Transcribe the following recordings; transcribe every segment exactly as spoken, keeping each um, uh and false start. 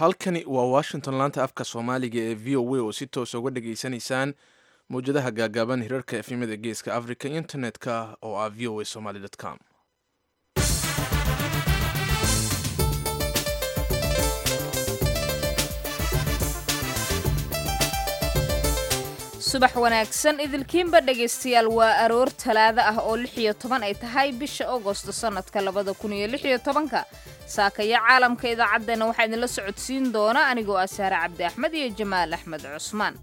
halkani waa washington laanta afka soomaaliga ee v o a oo si toos uga dhageysanaysaan mawjadaha gaagaaban hirarka efimada geeska africa internet-ka oo ah v o a somaly com. subax wanaagsan idilkiinba dhegaystayaal waa aroor talaado ah oo lix iyo toban ay tahay bisha Agoosto sanadka labada kun iyo lix iyo tobanka. saakaya caalamka idaacadeena waxaa idinla socodsiin doona anigoo ah Saare Cabdi Axmed iyo Jamaal Axmed Cusmaan.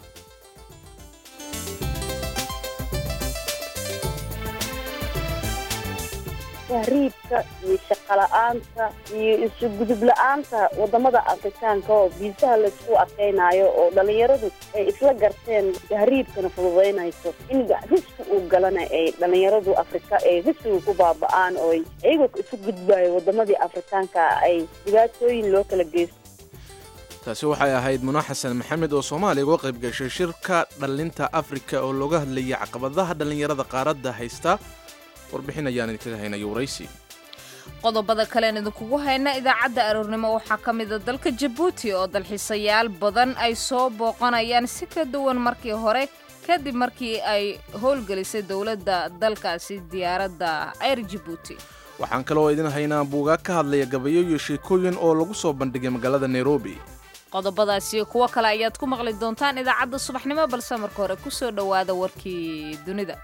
tahriibka iyo shaqala'aanta iyo isu gudub la'aanta wadamada Afrikaanka oo biisaha la isku adkeynayo oo dhalinyaradu ay isla garteen tahriibkana fududeynayso in risku uu galana ay dhalinyaradu Afrika ay risku ku baaba'aan oo ayagu isu gudbayo wadamadii Afrikaanka ay dhibaatooyin loo kala geysto. taasi waxay ahayd Muna Xasan Maxamed oo Soomaaliya uga qayb gashay shirka dhalinta Afrika oo looga hadlayay caqabadaha dhalinyarada qaaradda haysta. warbixin ayaan idinkaga haynayo waraysi. qodobada kale ee idinkugu hayna idaacadda aroornimo waxaa ka mid ah dalka Djibouti oo dalxiisayaal badan ay soo booqanayaan si ka duwan markii hore kadib markii ay howlgelisay dowladda dalkaasi diyaaradda Air Djibouti. waxaan kaloo idin haynaa buugaag ka hadlaya gabayo iyo sheekooyin oo lagu soo bandhigay magaalada Nairobi. qodobadaasi kuwa kale ayaad ku maqli doontaan idaacadda subaxnimo balse marka hore ku soo dhawaada warkii dunida.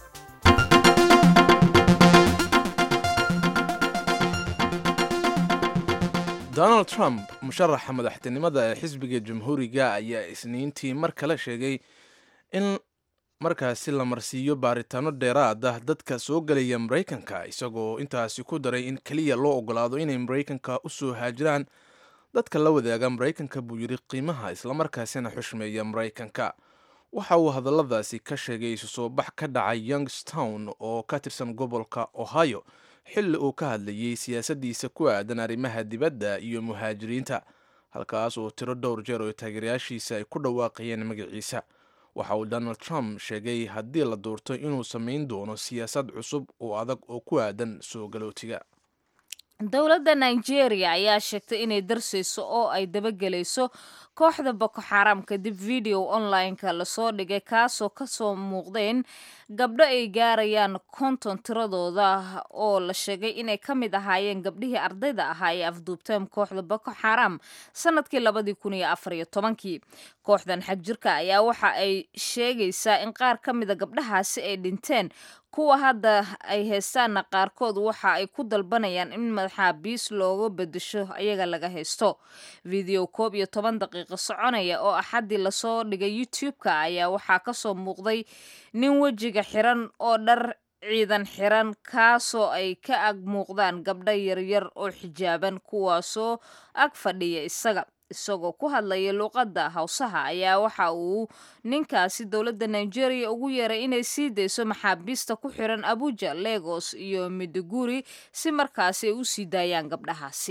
Donald Trump musharaxa madaxtinimada ee xisbiga jamhuuriga ayaa isniintii mar kale sheegay in markaasi la marsiiyo baaritaano dheeraad ah dadka soo galaya Mareykanka isagoo intaasi ku daray in kaliya loo ogolaado inay Mareykanka u soo haajiraan dadka la wadaaga Mareykanka buu yiri qiimaha isla markaasina xushmeeya Mareykanka. waxa uu hadalladaasi ka sheegay isu soo bax ka dhacay Youngstown oo ka tirsan gobolka Ohio xilli uu ka hadlayay siyaasadiisa ku aadan arrimaha dibadda iyo muhaajiriinta halkaas oo tiro dhowr jeer oo taageerayaashiisa ay ku dhawaaqayeen magaciisa. waxa uu Donald Trump sheegay haddii la doorto inuu samayn doono siyaasad cusub oo adag oo ku aadan soo galootiga. dowladda Nigeria ayaa sheegtay inay darsayso oo ay dabagelayso kooxda Boko Haram kadib video online-ka la soo dhigay kaasoo ka soo muuqdeen gabdho ay gaarayaan konton tiradooda oo la sheegay inay ka mid ahaayeen gabdhihii ardayda ahaa ee afduubteen kooxda Boko Haram sanadkii labadii kun iyo afar iyo tobankii. kooxdan xagjirka ayaa waxa ay sheegaysaa in qaar ka mid a gabdhahaasi ay dhinteen kuwa hadda ay heestaana qaarkood waxa ay ku dalbanayaan in maxaabiis looga bedesho ayaga laga haysto. video koob iyo toban daqiiqo soconaya oo axadii lasoo dhigay YouTube-ka ayaa waxaa ka soo muuqday nin wejiga xiran oo dhar ciidan xiran kaasoo ay ka ag muuqdaan gabdho yaryar oo xijaaban kuwaasoo ag fadhiya isaga isagoo ku hadlaya luqadda Hawsaha ayaa waxa uu ninkaasi dowladda Nigeria ugu yeeray inay sii dayso maxaabiista ku xiran Abuja, Lagos iyo Maiduguri si markaasi ay u sii daayaan gabdhahaasi.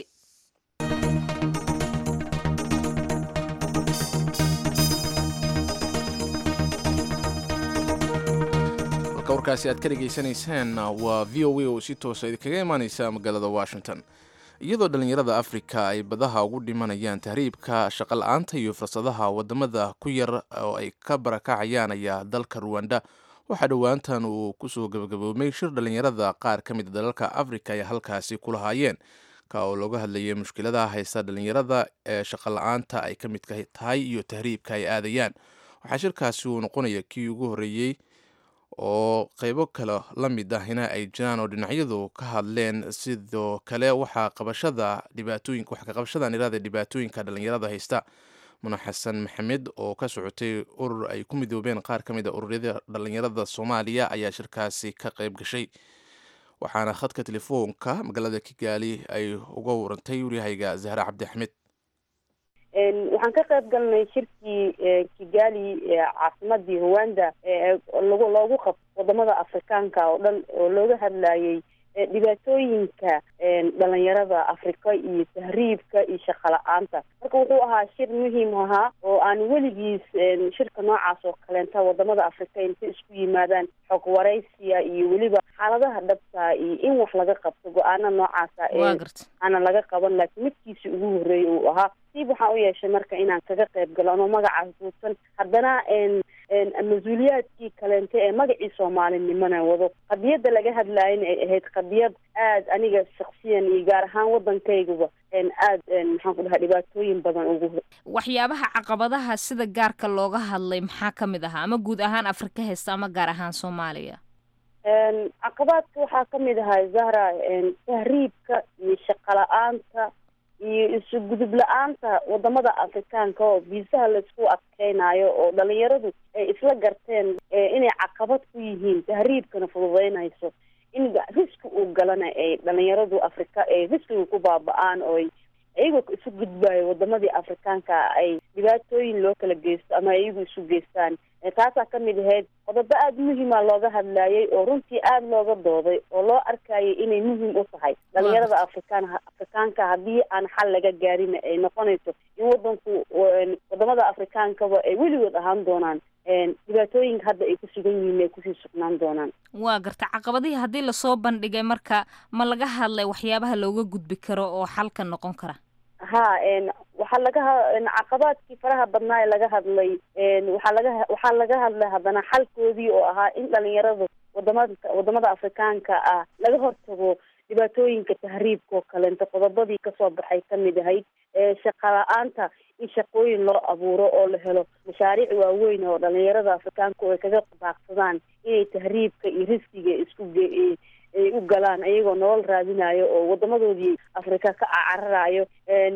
halka warkaasi aad ka dhageysanaysaan waa V O A oo si toos ah idinkaga imaanaysa magaalada Washington. iyadoo dhalinyarada Afrika ay badaha ugu dhimanayaan tahriibka shaqo la'aanta iyo fursadaha wadamada ku yar oo ay ka barakacayaan ayaa dalka Rwanda waxaa dhowaantan uu kusoo gabagaboomay shir dhalinyarada qaar ka mid dalalka Afrika ay halkaasi ku lahaayeen ka oo looga hadlayay mushkiladaha haysta dhalinyarada ee shaqo la'aanta ay ka mid tahay iyo tahriibka ay aadayaan. waxaa shirkaasi uu noqonaya kii ugu horeeyay oo qaybo kale la mid ahina ay jiraan oo dhinacyadu ka hadleen. sidoo kale waxaa qabashada dhibaatooyinka wax ka qabashada nirada dhibaatooyinka dhalinyarada haysta. Muna Xasan Maxamed oo ka socotay urur ay ku midoobeen qaar ka mid ah ururada dhalinyarada Soomaaliya ayaa shirkaasi ka qayb gashay. waxaana khadka telefoonka magaalada Kigali ay uga warantay wariyahayga Zahra Cabdi Axmed. waxaan ka qayb galnay shirkii Kigali caasimadii Rwanda lagu loogu qabto wadamada Afrikaanka oo dhan oo looga hadlayay dhibaatooyinka dhalinyarada Afrika iyo tahriibka iyo shaqo la'aanta. marka wuxuu ahaa shir muhiim ahaa oo aan weligiis shirka noocaas oo kaleenta wadamada Afrika inta isku yimaadaan xog waraysiya iyo weliba xaaladaha dhabta iyo in wax laga qabto go-aana noocaasa ee aana laga qaban laakiin midkiisi ugu horreeyay uu ahaa siib waxaan u yeeshay marka inaan kaga qayb galo anoo magacaas duusan haddana mas-uuliyaadkii kaleente ee magacii soomaalinimana wado qadiyadda laga hadlaayana ay ahayd qadiyad aada aniga shaksiyan iyo gaar ahaan waddankayguba aad maxaan ku dhahaa dhibaatooyin badan ugu waxyaabaha caqabadaha sida gaarka looga hadlay maxaa ka mid ahaa ama guud ahaan afrika haysta ama gaar ahaan soomaaliya caqabaadka waxaa ka mid ahaa zahra tahriibka iyo shaqo la-aanta iyo isu gudub la-aanta wadamada afrikaanka oo biisaha laisku adkeynayo oo dhalinyaradu ay isla garteen inay caqabad ku yihiin tahriibkana fududeynayso in riski uu galana ay dhalinyaradu afrika ay riskiga ku baaba-aan oo iyagoo isu gudbayo wadamadii afrikaanka ay dhibaatooyin loo kala geysto ama iyagu isu geystaan taasaa ka mid ahayd qodobo aada muhiima looga hadlayay oo runtii aada looga dooday oo loo arkayay inay muhiim u tahay dhalinyarada afrikaan afrikaanka haddii aan xal laga gaarin ay noqonayso in wadanku wadamada afrikaankaba ay weligood ahaan doonaan dhibaatooyinka hadda ay ku sugan yihiin ay kusii sugnaan doonaan waa garta caqabadihii haddii lasoo bandhigay marka ma laga hadlay waxyaabaha looga gudbi karo oo xalka noqon kara ha waxaa laga caqabaadkii faraha badnaa ee laga hadlay waxaa laga waxaa laga hadlay haddana xalkoodii oo ahaa in dhalinyaradu wadamada wadamada afrikaanka ah laga hortago dhibaatooyinka tahriibka oo kaleento qodobadii kasoo baxay kamid ahayd shaqa la-aanta in shaqooyin loo abuuro oo la helo mashaariic waaweyn oo dhalinyarada afrikaanka ay kaga baaqsadaan inay tahriibka iyo riskiga isku ay u galaan iyagoo nolol raadinayo oo wadamadoodii afrika ka cararayo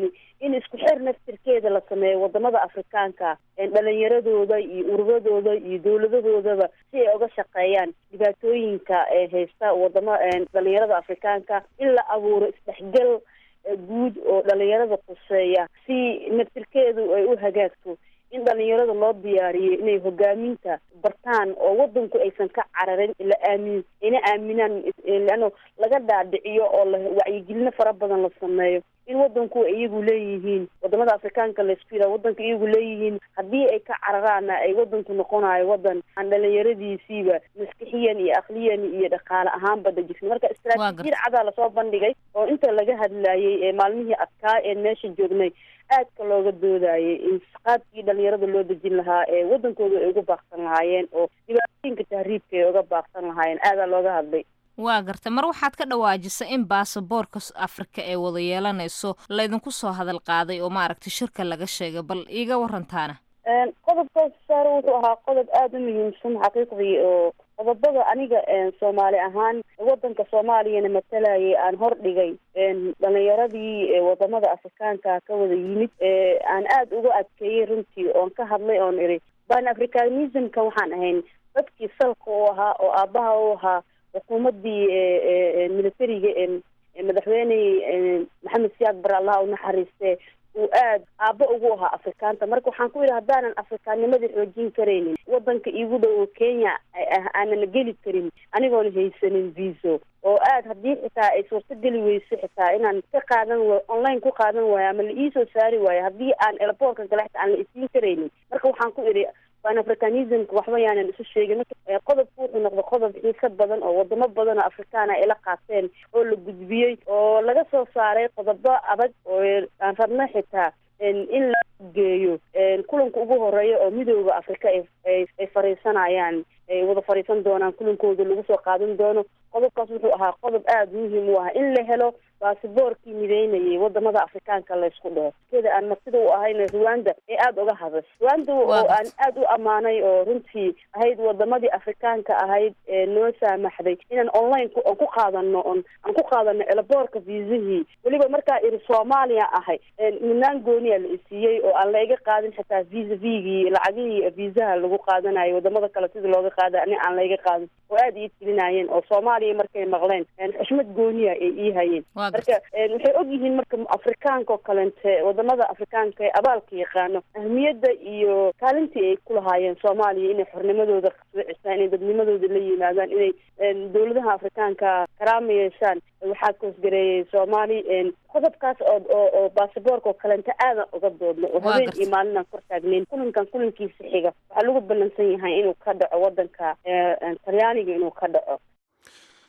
in isku xeer naftirkeeda la sameeyo wadamada afrikaanka dhalinyaradooda iyo ururadooda iyo dawladahoodaba si ay uga shaqeeyaan dhibaatooyinka ee haysta wadama dhalinyarada afrikaanka in la abuuro isdhexgal guud oo dhalinyarada quseeya si naftirkeedu ay u hagaagto in dhalinyarada loo diyaariyo inay hogaaminta bartaan oo wadanku aysan ka cararin ila aamin ina aaminaan lano laga dhaadhiciyo oo la wacyigelino fara badan la sameeyo in wadanku iyagu leeyihiin wadamada afrikaanka laisku yidhaha wadanka iyagu leeyihiin haddii ay ka cararaana ay wadanku noqonayo wadan aan dhalinyaradiisiiba maskixiyan iyo aqliyan iyo dhaqaale ahaanba dajisna marka istaraatiijiyad cadaa lasoo bandhigay oo inta laga hadlayay ee maalmihii adkaa ee meesha joognay aadka looga doodayay in qaabkii dhalinyarada loo dejin lahaa ee wadankooda ay uga baaqsan lahaayeen oo dhibaatooyinka tahriibka ay uga baaqsan lahaayeen aadaa looga hadlay waa garta mar waxaad ka dhawaajisa in baasaboorka afrika ee wada yeelanayso laydinku soo hadal qaaday oo maaragtay shirka laga sheegay bal iiga warantaana qodobkaas saare wuxuu ahaa qodob aada u muhiimsan xaqiiqdii oo qodobada aniga soomaali ahaan wadanka soomaaliyana matalayay aan hordhigay dhalinyaradii wadamada afrikaanka ka wada yimid aan aada uga adkeeyey runtii oon ka hadlay oon iri ban africanismka waxaan ahayn dadkii salka u ahaa oo aabaha u ahaa xukuumadii militariga madaxweyne maxamed siyaad bare allaha u naxariiste uu aada aaba ugu ahaa afrikaanta marka waxaan ku yidhi haddaanan afrikaannimadii xoojin karaynin wadanka iigu dhow oo kenya aanan geli karin anigoona haysanin viso oo aada haddii xitaa ay suurto geli weyso xitaa inaan ka qaadan wayo online ku qaadan waayo ama la iisoo saari waayo haddii aan elaboorka kale xitaa aan la isiin karaynin marka waxaan ku idhi ban africanismka waxba yaanan isu sheegin marka qodobku wuxuu noqday qodob xiisa badan oo wadamo badan oo afrikaana ay la qaateen oo la gudbiyey oo laga soo saaray qodobo adag oo aan rabno xitaa in la geeyo kulanka ugu horeeya oo midooda afrika ay ay fariisanayaan ay wada fariisan doonaan kulankooda lagu soo qaadan doono qodobkaas wuxuu ahaa qodob aada muhiim u ah in la helo baasiboorkii mideynayay wadamada afrikaanka laysku dhaho keda aan martida u ahayna rwanda ee aada uga hadas rwanda oo aan aada u ammaanay oo runtii ahayd wadamadii afrikaanka ahayd ee noo saamaxday inaan online aan ku qaadano on aan ku qaadano elaboorka viisihii weliba markaa iri soomaaliya ahay midnaan gooniya la isiiyey oo aan la iga qaadin xitaa visa vigii lacagihii viisaha lagu qaadanayo wadamada kale sida looga qaada ani aan la iga qaadin oo aada ii tilinayeen oo soomaaliya markay maqleen xushmad gooniya ay ii hayeen marka waxay og yihiin marka afrikaanka oo kalente wadamada afrikaanka ee abaalka yaqaano ahmiyadda iyo kaalintii ay ku lahaayeen soomaaliya inay xornimadooda soocisaan inay dadnimadooda la yimaadaan inay dawladaha afrikaanka karaama yeeshaan waxaa koosgareeyay soomaali qodobkaas oo oo baasaboorka oo kalenta aadan uga doodno oo habeen iyo maalinaan kor taagnayn kulankan kulankiisa xiga waxaa lagu ballansan yahay inuu ka dhaco wadanka talyaaniga inuu ka dhaco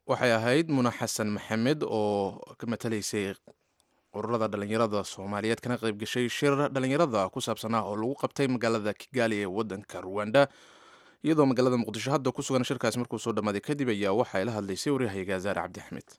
waxay ahayd Muna Xasan Maxamed oo ka matalaysay ururada dhalinyarada Soomaaliyeed kana qayb gashay shir dhalinyarada ku saabsanaa oo lagu qabtay magaalada Kigali ee wadanka Rwanda iyadoo magaalada Muqdisho hadda ku sugan shirkaas markuu soo dhamaaday kadib ayaa waxay la hadlaysay wariyahayga Zaare Cabdi Axmed.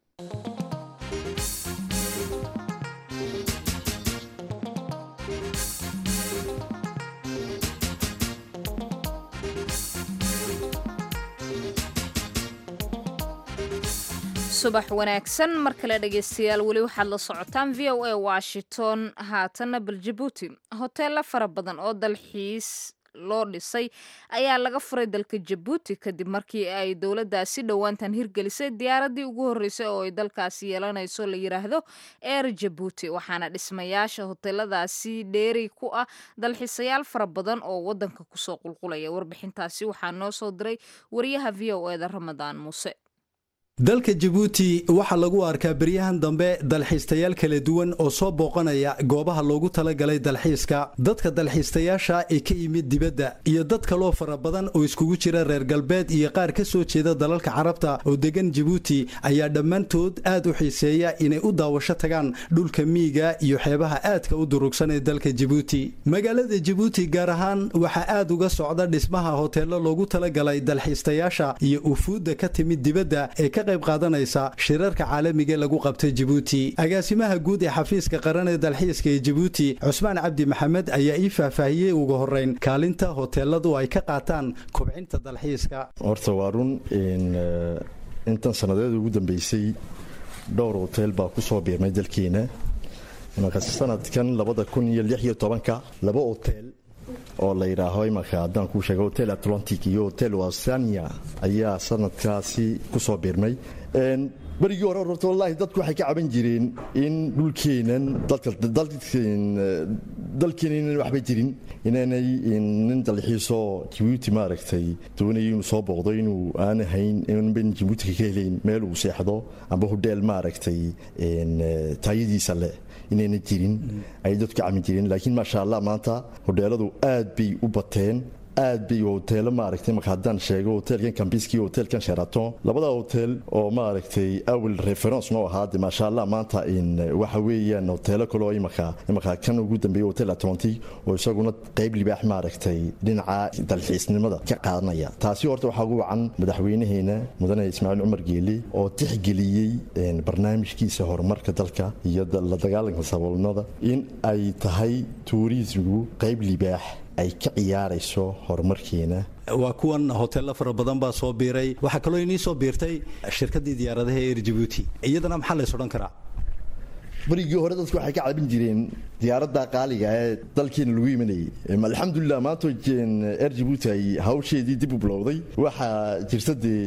subax wanaagsan mar kale dhageystayaal weli waxaad la socotaan V O A Washington haatana bal Djibouti hoteelo fara badan oo dalxiis loo dhisay ayaa laga furay dalka Djibouti kadib markii ay dowladdaasi dhowaantan hirgelisay diyaaradii ugu horeysay oo ay dalkaasi yeelanayso la yiraahdo Air Djibouti waxaana dhismayaasha hoteeladaasi dheeri ku ah dalxiisayaal fara badan oo wadanka kusoo qulqulaya warbixintaasi waxaa noo soo diray wariyaha V O A da Ramadaan Muuse. dalka Djibouti waxa lagu arkaa bariyahan dambe dalxiistayaal kala duwan oo soo booqanaya goobaha loogu talagalay dalxiiska dadka dalxiistayaasha ee ka yimid dibadda iyo dad kale fara badan oo iskugu jira reer galbeed iyo qaar ka soo jeeda dalalka Carabta oo degan Djibouti ayaa dhammaantood aad u xiiseeya inay u daawasho tagaan dhulka miyiga iyo xeebaha aadka u durugsan ee dalka Djibouti magaalada Djibouti gaar ahaan waxa aad uga socda dhismaha hoteelo loogu talagalay dalxiistayaasha iyo ufuudda ka timid dibadda ee ka qayb qaadanaysa shirarka caalamiga lagu qabtay Djibouti agaasimaha guud ee xafiiska qaran ee dalxiiska ee Djibouti Cusmaan Cabdi Maxamed ayaa ii faahfaahiyay ugu horeyn kaalinta hoteeladu ay ka qaataan kobcinta dalxiiska horta waa run in intan sanadeed ugu dambeysay dhowr hotel baa ku soo biirmay dalkeena marka sanadkan labada kun iyo lix iyo tobanka laba hotel oo la yiraahdo imaka haddaan kuu sheego hotel Atlantic iyo hotel Wasania ayaa sanadkaasi ku soo biirmay barigii hore horta wallahi dadku waxay ka caban jireen in dhulkeenan dalka dalkeenan waxba jirin inanay nin dalxiiso Djibouti maaragtay doonayay inuu soo booqdo inuu aan ahayn in ben Djibouti ka helayn meel uu seexdo amba hotel maaragtay taayadiisa leh inayna jirin ay dadku ka caban jireen laakiin ma sha Allah maanta hoteeladu aad bay u bateen aad bay hoteelo maaragtay marka haddaan sheego hotelkan Campiski iyo hotelkan Sheraton labada hotel oo maaragtay awal reference noo ahaa ma sha Allah maanta in waxa weeyaan hoteelo kale oo imaka imaka kan ugu dambeeyay hotel Atlantic oo isaguna qayb libaax maaragtay dhinaca dalxiisnimada ka qaadanaya taasi horta waxa ugu wacan madaxweynaheena mudane Ismaaciil Umar Geeli oo tixgeliyay barnaamijkiisa horumarka dalka iyo la dagaalanka saboolnimada in ay tahay tourismku qayb libaax ay ka ciyaarayso horumarkeena waa kuwan hoteelo fara badan baa soo biiray waxa kale oo inii soo biirtay shirkadii diyaaradaha Air Djibouti iyadana maxaa la soo dhan karaa barigii hore dadku waxay ka caabin jireen diyaaradda qaaliga ee dalkeena lagu yimaanay alxamdulillah maanta Air Djibouti ay hawsheedii dib u bilowday waxa jirsadii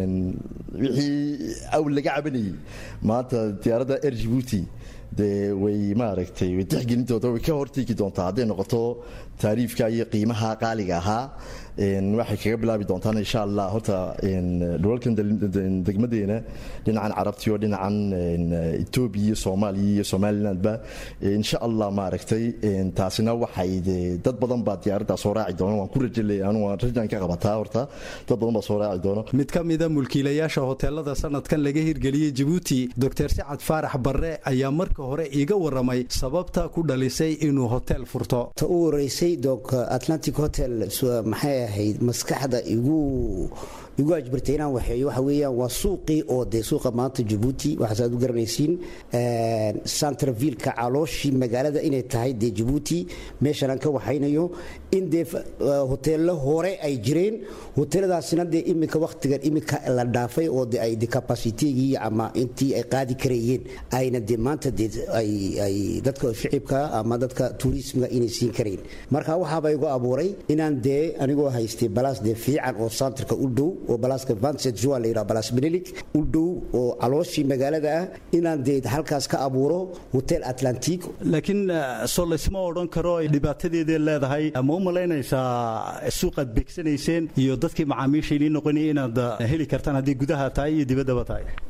wixii aw laga cabanayay maanta diyaaradda Air Djibouti de way maaragtay way tixgelintooda way ka hortagi doontaa haday noqoto taariifka iyo qiimaha qaaliga ahaa een waxay kaga bilaabi doontaan insha Allah horta in dowladkan degmadeena dhinacan Carabtiyo dhinacan Ethiopia iyo Soomaaliya iyo Somaliland ba insha Allah maaragtay in taasina waxay dad badan baa diyaaradda soo raaci doona waan ku rajaleeyay anu waan rajan ka qabataa horta dad badan baa soo raaci doona mid ka mid ah mulkiilayaasha hoteelada sanadkan laga hirgeliyay Djibouti Doctor Saad Farax Barre ayaa marka hore iga waramay sababta ku dhalisay inuu hotel furto ta u horeysay doc Atlantic Hotel maxay ahayd maskaxda igu igu ajbartayna waxay waxa weeyaan waa suuqii oo de suuqa maanta Djibouti waxa aad u garanaysiin ee centre-ville ka calooshi magaalada inay tahay de Djibouti meeshan ka waxaynayo in de hoteelo hore ay jireen hoteeladaasina de imika waqtigan imika la dhaafay oo de ay de capacity-gi ama intii ay qaadi karayeen ayna de maanta de ay ay dadka shicibka ama dadka tourismka inay siin kareen marka waxa bay ugu abuuray inaan de anigoo haystay balaas de fiican oo centre-ka u dhow oo balaaska vingt-sept juin la yiraahdo balaas Benelik u dhow oo calooshi magaalada ah inaan de halkaas ka abuuro hotel Atlantic laakiin soo leesma oran karo dhibaatadeeda leedahay ama u malaynaysaa suuqad beegsanayseen iyo dadkii macaamiisha inay noqonayeen inaad heli kartaan hadii gudaha tahay iyo dibadaba tahay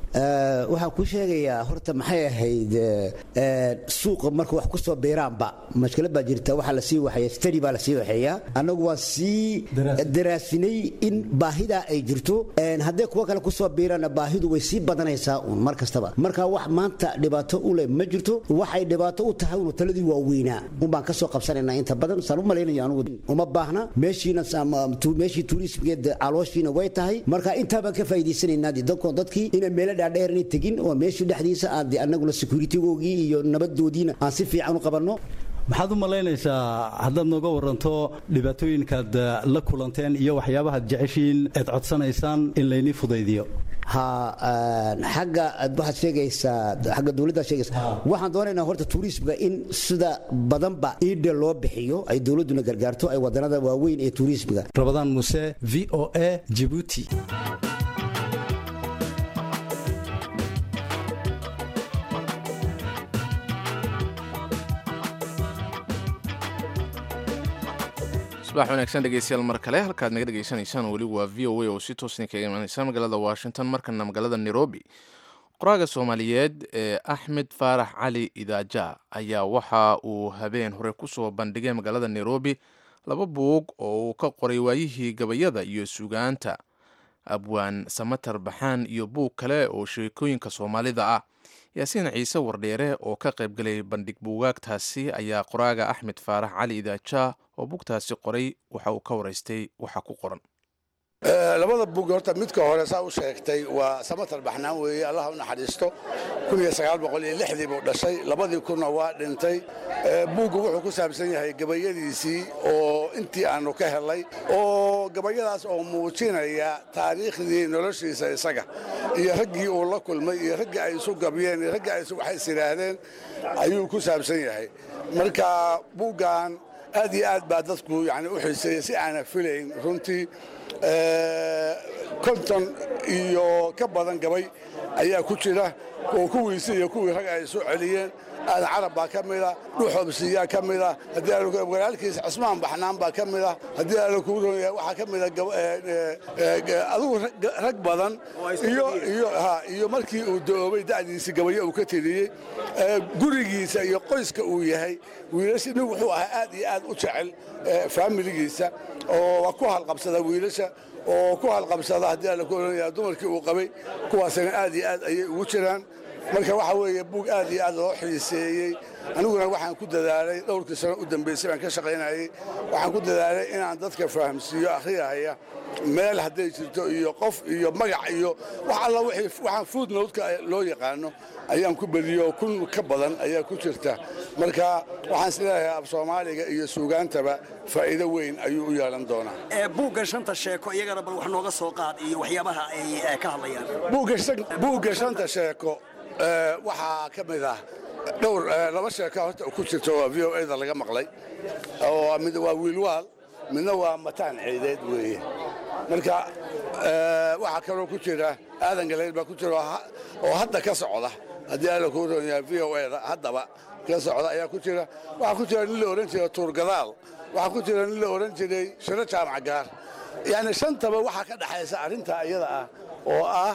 waxaan ku sheegayaa horta maxay ahayd suuqa marka wax ku soo beeraanba mashkilad baa jirta waxa la sii waxaya study baa la sii waxaya anagu waa sii daraasinay in baahida ay jirto haddii kuwa kale ku soo beerana baahidu way sii badanaysaa un mar kastaba marka wax maanta dhibaato u leh ma jirto waxay dhibaato u tahay uu taladii waa weynaa un baan ka soo qabsanaynaa inta badan saan u malaynayo anigu uma baahna meeshiina meeshii turismkeeda calooshiina way tahay marka intaa baan ka faa'iidaysanaynaa dadkoon dadkii inay meelo dhaadheer inay tegin oo meeshii dhexdiisa aan annaguna securitygoogii iyo nabadoodiina aan si fiican u qabanno maxaad u malaynaysaa haddaad nooga waranto dhibaatooyinkaad la kulanteen iyo waxyaabahaad jeceshiin eed codsanaysaan in laynii fudaydiyo ha xagga waxaad sheegaysaa xagga dawladda sheegaysaa waxaan doonaynaa horta turismka in sida badanba iidha loo bixiyo ay dawladduna gargaarto ay wadannada waaweyn ee turismka rabadaan muse v o a Djibouti. subax wanaagsan dhegeystayaal mar kale halkaad naga dhegeysanaysaan weli waa v o a oo si toosna kaga imaaneysa magaalada Washington markana magaalada Nairobi. qoraaga Soomaaliyeed ee Axmed Faarax Cali Idaaja ayaa waxa uu habeen hore ku soo bandhigay magaalada Nairobi laba buug oo uu ka qoray waayihii gabayada iyo suugaanta abwaan Samatar Baxaan iyo buug kale oo sheekooyinka Soomaalida ah. Yaasiin Ciise Wardheere oo ka qayb galay bandhig buugaagtaasi ayaa qoraaga Axmed Faarax Cali Idaaja oo buugtaasi qoray waxa uu ka wareystay waxa ku qoran. labada buug horta midka hore saa u sheegtay waa Samatar Baxnaan weeye Allah u naxariisto kun iyo sagaal boqol iyo lixdii buu dhashay labadii kunna waa dhintay buugu wuxuu ku saabsan yahay gabayadiisii oo intii aanu ka helay oo gabayadaas oo muujinaya taariikhdii noloshiisa isaga iyo raggii uu la kulmay iyo raggii ay isu gabyeen iyo raggii ay isu waxay isiraahdeen ayuu ku saabsan yahay marka buugan aad iyo aad baa dadku yani u xiiseeyay si aana filayn runtii konton iyo ka badan gabay ayaa ku jira oo kuwiisi iyo kuwii rag ay soo celiyeen aadan carab baa ka mida dhuuxoobsiyaa ka mida haddii walaalkiisa cismaan baxnaan baa ka mida haddii aala kugu roonyahay waxaa ka mida adigu rag badan iyo markii uu doobay da'diisii gabayo uu ka tiriyey gurigiisa iyo qoyska uu yahay wiilasha nin wuxuu ahaa aad iyo aad u jecel faamiligiisa oo ku halqabsada wiilasha oo ku halqabsada haddii aala ku roonyahay dumarkii uu qabay kuwaasina aad iyo aad ayay ugu jiraan marka waxa weeye buug aad iyo aad loo xiiseeyey aniguna waxaan ku dadaalay dhowrkii sano u dambeysay baan ka shaqaynayay waxaan ku dadaalay inaan dadka fahamsiiyo akhriyahaya meel hadday jirto iyo qof iyo magac iyo wax alla waxaan footnote-ka loo yaqaano ayaan ku badiyo kun ka badan ayaa ku jirta marka waxaan isleeyahay af Soomaaliga iyo suugaantaba faa'iido weyn ayuu u yeelan doonaa ee buugga shanta sheeko iyagana bal wax nooga soo qaad iyo waxyaabaha ay ka hadlayaan buugga shanta sheeko waxaa ka mid ah dhowr laba sheeko horta ku jirto oo V O A da laga maqlay oo mid waa wiilwaal midna waa mataan ciideed weeye marka waxaa kaloo ku jira aadan galay baa ku jira oo hadda ka socda haddii aala ku roonyahay V O A da haddaba ka socda ayaa ku jira waxaa ku jira nin la oran jiray Tuur Gadaal waxaa ku jira nin la oran jiray Shiro Jaamac Gaar yani shantaba waxaa ka dhaxaysa arrinta iyada ah oo ah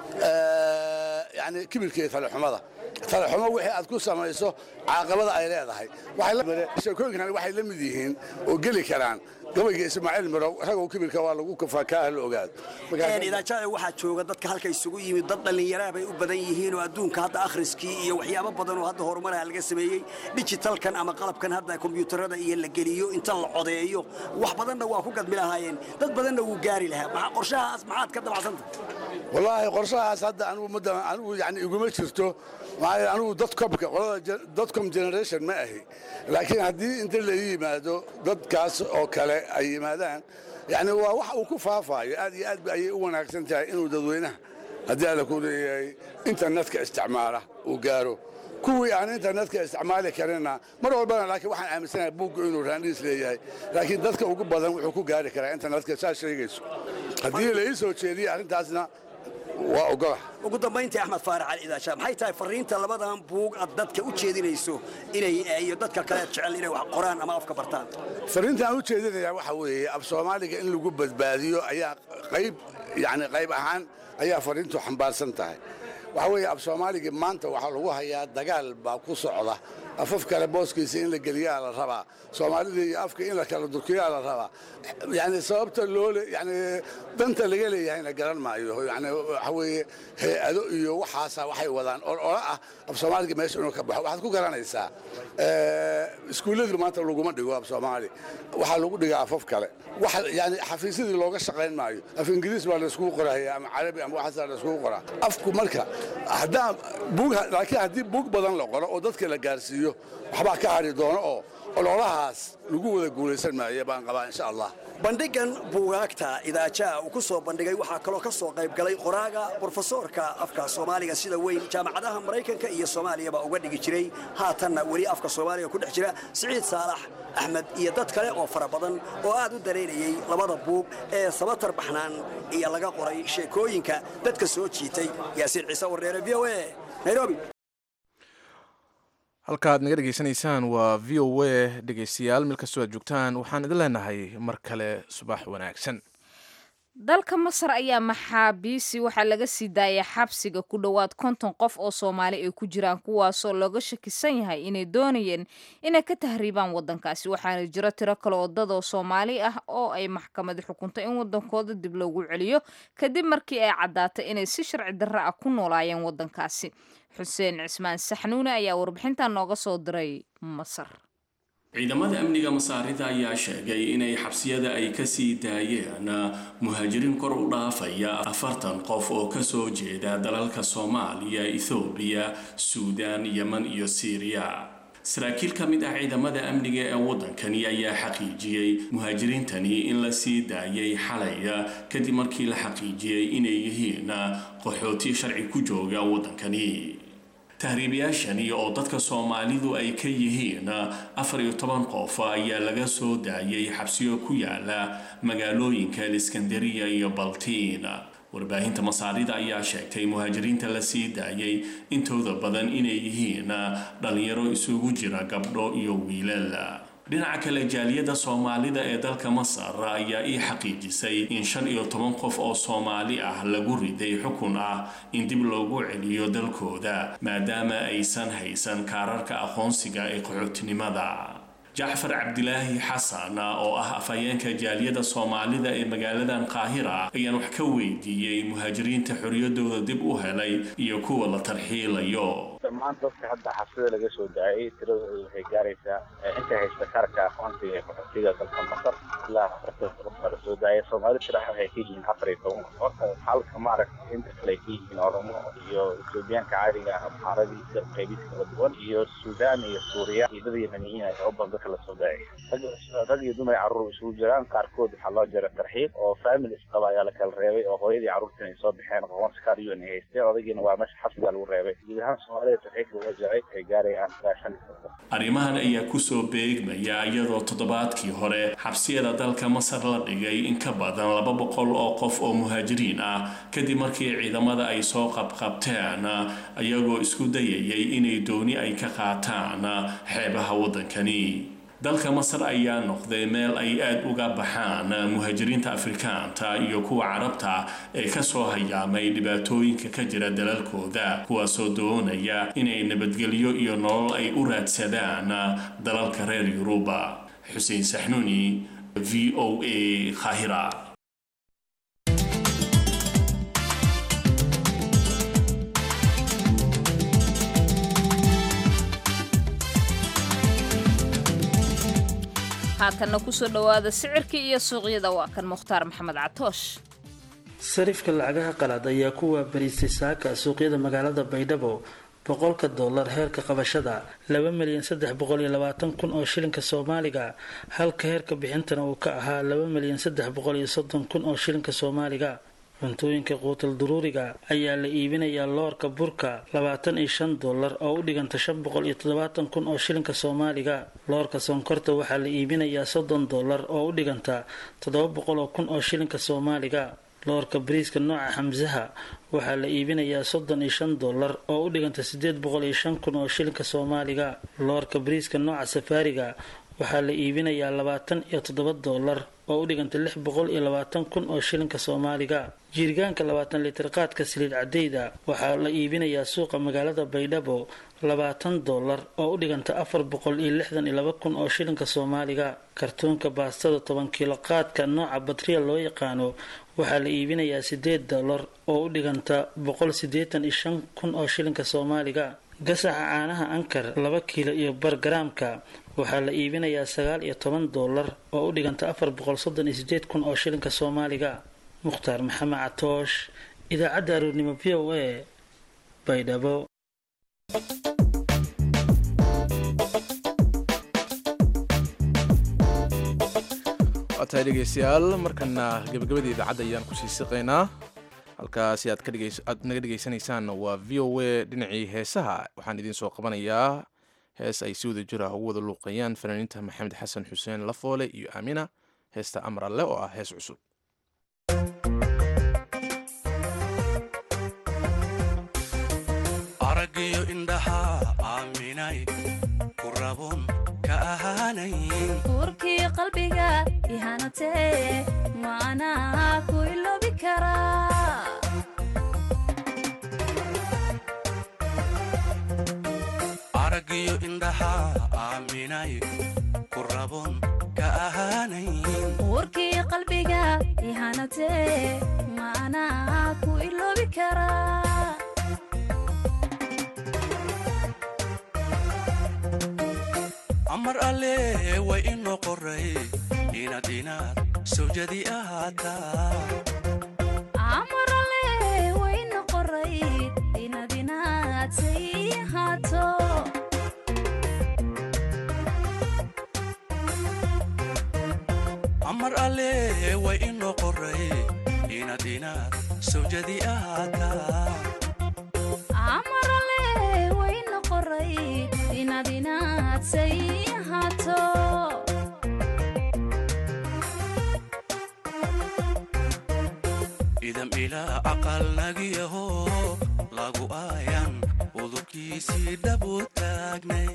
يعني كبير كيف الحمضة فالحمضة وحي أذكر سمايسه عاقبة أي لا ضحي وحي شكون كان وحي لم يديهن وقلي كلام قبل إسماعيل مرو هو كبير كوالو وكفى كاهل وقاد يعني إذا كان واحد شو قدرت كهالك يسوي من ضد اللي يراه وبدأ يهين وأدون كهذا آخر سكي وحيا بدن وهذا هرمون هالقسمية ديجيتال كان أما قلب كان هذا كمبيوتر هذا يلا جريو إنت العضيو واحد بدن وافق قد بلاهين ضد بدن وجاري لها مع قرشها أسمعات كذا عصنت والله قرشها صدق أنا مدة أنا يعني يقوم شفته معي أنا دوت كوم دوت كوم جنريشن ما هي لكن هذه أنت اللي ما دو دوت كاس أو كلا أي مادان يعني هو واحد وكفافة هذه هذه أي وانا كنت إنه دودينه هذا على كل إنترنت كاستعماله وجاره كوي يعني إنترنت كاستعماله كرنا مرة والبنا لكن واحد عام سنة بوق إنه رانيس ليه لكن ذاتك وجب بدن وحكوا جاري كرا إنترنت كساش ريجس هذه اللي يسوي شيء يعني تازنا وأقول ugu dambeyntii Axmed Faarax Cali Idaaja maxay tahay fariinta labadan buug aad dadka u jeedinayso inay iyo dadka kale jecel inay wax qoraan ama afka bartaan fariinta aan u jeedinayaa waxa weeye af Soomaaliga in lagu badbaadiyo ayaa qayb yani qayb ahaan ayaa fariintu xambaarsan tahay waxa weeye af soomaaliga maanta waxaa lagu hayaa dagaal baa ku socda afaf kale booskiisa in la geliyaa la rabaa soomaalida iyo afka in la kala durkiyaa la rabaa yani sababta loo yani danta laga leeyahayna garan maayo yani waxa weeye hay-ado iyo waxaasa waxay wadaan ola ah af soomaaliga meesha inuu ka baxo waxaad ku garanaysaa iskuulladu maanta laguma dhigo af soomaali waxaa lagu dhigaa afaf kale waxa yani xafiisyadii looga shaqayn maayo af ingiriis baa la iskugu qoraya ama carabi ama waxaasa la iskugu qoraa afku marka haddaan buug laakiin haddii buug badan la qoro oo dadka la gaarsiiyo waxbaa ka hari doono oo ololahaas lagu wada guulaysan maayo baan qabaa insha allah bandhigan buugaagta idaajaha uu ku soo bandhigay waxaa kaloo ka soo qayb galay qoraaga brofesoorka afka soomaaliga sida weyn jaamacadaha maraykanka iyo soomaaliyaba uga dhigi jiray haatanna weli afka soomaaliga ku dhex jira siciid saalax axmed iyo dad kale oo fara badan oo aad u dareynayay labada buug ee sabatar baxnaan iyo laga qoray sheekooyinka dadka soo jiitay yaasiin ciise wareere v o a nairobi halkaad naga dhegaysanaysaan waa v o a dhegaystayaal meel kastoo aad joogtaan waxaan idin leenahay mar kale subax wanaagsan dalka masar ayaa maxaabiisi waxaa laga sii daayay xabsiga ku dhowaad konton qof oo soomaali ay ku jiraan kuwaasoo looga shakisan yahay inay doonayeen inay ka tahriibaan waddankaasi waxaana jiro tiro kale oo dad oo soomaali ah oo ay maxkamadi xukuntay in waddankooda dib loogu celiyo kadib markii ay caddaatay inay si sharci darro ah ku noolaayeen waddankaasi xuseen cismaan saxnuune ayaa warbixintan nooga soo diray masar ciidamada amniga masaarida ayaa sheegay inay xabsiyada ay ka sii daayeen muhaajiriin kor u dhaafaya afartan qof oo ka soo jeeda dalalka soomaaliya ethoobiya suudaan yeman iyo siiriya saraakiil ka mid ah ciidamada amniga ee waddankani ayaa xaqiijiyey muhaajiriintani in la sii daayay xalay kadib markii la xaqiijiyey inay yihiin qaxooti sharci ku jooga waddankani tahriibayaashani oo dadka soomaalidu ay ka yihiin afar iyo toban qof ayaa laga soo daayay xabsiyo ku yaala magaalooyinka iskandariya iyo baltiin warbaahinta masaarida ayaa sheegtay muhaajiriinta la sii daayay intooda badan inay yihiin dhalinyaro isugu jira gabdho iyo wiilal dhinaca kale jaaliyada soomaalida ee dalka masar ayaa ii xaqiijisay in shan iyo toban qof oo soomaali ah lagu riday xukun ah in dib loogu celiyo dalkooda maadaama aysan haysan kaararka aqoonsiga ee qaxootinimada jacfar cabdilaahi xasan oo ah afhayeenka jaaliyada soomaalida ee magaaladan qaahira ayaan wax ka weydiiyey muhaajiriinta xorriyadooda dib u helay iyo kuwa la tarxiilayo dhammaan dadka hadda xabsida laga soo daayay tiradooda waxay gaaraysaa inta haysta kaarka aqoonsiga ee qaxootiga dalka masar ilaa afartan qof la soo daayay soomaali tiraha waxay ka yihiin afar iyo toban qof halka maaragtay inta kale ay ka yihiin oromo iyo etoobiyaanka caadiga ah amxaaradii qaybiis kala duwan iyo suudaan iyo suuriya iyo dad yamaniyiin ay u badan dadka la soo daayay rag iyo dumar carruur isugu jiraan qaarkood waxaa loo jira tarxiib oo family isqaba ayaa la kala reebay oo hooyadii carruurtan ay soo baxeen aqoonsi kaar iyo inay haysteen odagiina waa meesha xabsiga lagu reebay guud ahaan soomaalida arrimahan ayaa kusoo beegmaya iyadoo toddobaadkii hore xabsiyada dalka masar la dhigay in ka badan laba boqol oo qof oo muhaajiriin ah kadib markii ciidamada ay soo qabqabteen iyagoo isku dayayay inay dooni ay ka qaataan xeebaha waddankani dalka masar ayaa noqday meel ay aad uga baxaan muhaajiriinta afrikaanta iyo kuwa carabta ee ka soo hayaamay dhibaatooyinka ka jira dalalkooda kuwaasoo doonaya inay nabadgelyo iyo nolol ay u raadsadaan dalalka reer yuruba xuseen saxnuuni v o a qaahira haatanna kusoo dhowaada sicirkii iyo suuqyada waa kan mukhtaar maxamed catoosh sarifka lacagaha qalaad ayaa ku waabariistay saaka suuqyada magaalada baydhabo boqolka dollar heerka qabashada laba milyan saddex boqol iyo labaatan kun oo shilinka soomaaliga halka heerka bixintana uu ka ahaa laba milyan saddex boqol iyo soddon kun oo shilinka soomaaliga cuntooyinka quutal duruuriga ayaa la iibinayaa loorka burka labaatan iyo shan dollar oo u dhiganta shan boqol iyo toddobaatan kun oo shilinka soomaaliga loorka sonkorta waxaa la iibinayaa soddon dollar oo u dhiganta toddoba boqol oo kun oo shilinka soomaaliga loorka bariiska nooca xamsaha waxaa la iibinayaa soddon iyo shan dollar oo u dhiganta sideed boqol iyo shan kun oo shilinka soomaaliga loorka bariiska nooca safaariga waxaa la iibinayaa labaatan iyo toddoba dollar oo u dhiganta lix boqol iyo labaatan kun oo shilinka Soomaaliga. Jirgaanka labaatan litir qaadka saliid cadeyda waxaa la iibinayaa suuqa magaalada Baydhabo labaatan dollar oo u dhiganta afar boqol iyo lixdan iyo laba kun oo shilinka Soomaaliga. Kartoonka baastada toban kiilo qaadka nooca batriya loo yaqaano waxaa la iibinayaa sideed dollar oo u dhiganta boqol siddeetan iyo shan kun oo shilinka Soomaaliga. Gasaca caanaha Ankar laba kiilo iyo bar garaamka waxaa la iibinayaa sagaal iyo toban dollar oo u dhiganta afar boqol soddon iyo siddeed kun oo shilinka Soomaaliga. Mukhtaar Maxamed Catoosh, idaacadda aroornimo V O A, Baydhabo. waatahay dhegeystayaal markana gabagabadii idaacadda ayaan kusii siqaynaa halkaasi aad aad naga dhegaysanaysaan waa V O A dhinacii heesaha waxaan idiin soo qabanayaa hees ay si wada jir ah ugu wada luuqayaan fanaaniinta maxamed xasan xuseen Lafoole iyo Aamina heesta Amralle oo ah hees cusub. aragiyo indhaha aaminay ku rabon ka ahaanayn urkii qalbiga ihanatee maana ku iloobi karaa aragiyo indhaha aaminay ku rabon ka ahaanayn urkii qalbiga ihanatee maana ku iloobi karaa amar alle way inoo qoray inaad inaad sawjadi ahaataa amar alle way inoo qoray inaad inaad say ahaato amar alle way inoo qoray inaad inaad sawjadi ahaataa amar alle way inoo qoray inaad inaad say ahaato idam ilaa aqal nagiyaho lagu aayan udubkiisii dhabu taagnay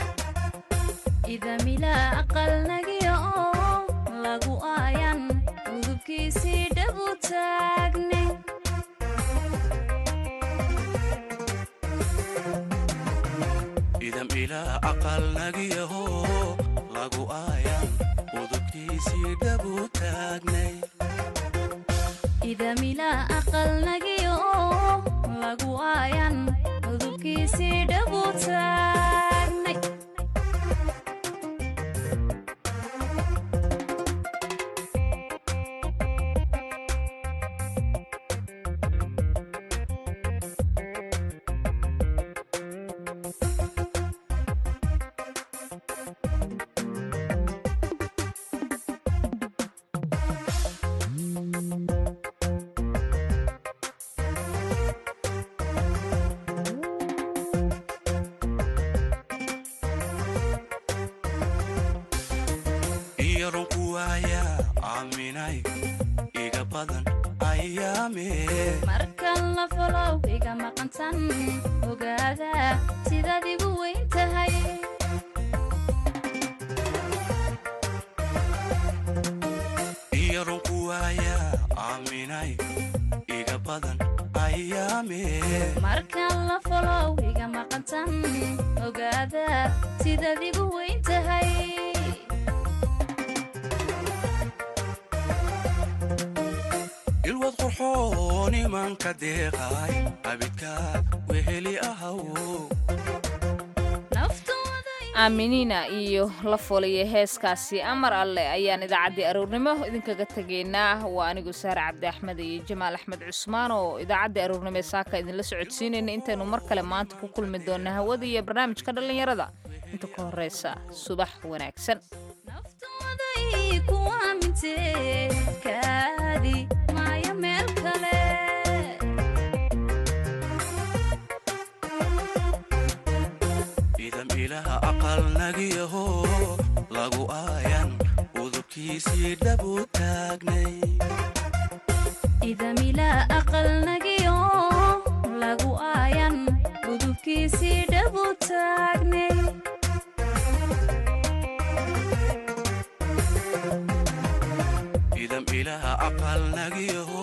idam ilaa aqal nagiyaho lagu aayan udubkiisii dhabu taagnay idam ilaa aqal nagiyaho lagu aayan udubkiisii dhabu taagnay idam ilaa aqal nagiyaho lagu aayan udubkiisii dhabu taagnay markan la folow iga maqantan ogaada sidaad igu weyn tahay iyarun ku waaya aaminay iga badan ayaame markan la folow iga maqantan ogaada sidaad igu weyn tahay ilwad qurxoon imanka deeqay abidka weheli ahaw aaminina iyo Lafoole heeskaasi amar alle ayaan idaacaddii aroornimo idinkaga tageynaa waa anigu Saare Cabdi Axmed iyo Jamaal Axmed Cusmaan oo idaacaddii aroornimo saaka idinla socodsiinayna intaynu mar kale maanta ku kulmi doonaa hawada iyo barnaamijka dhalinyarada inta ka horeysa subax wanaagsan idam ilaha aqal nagiyaho lagu aayan udubkiisii dhabu taagnay idam ilaa aqal nagiyaho lagu aayan udubkiisii dhabu taagnay ilaha aqalnagiyaho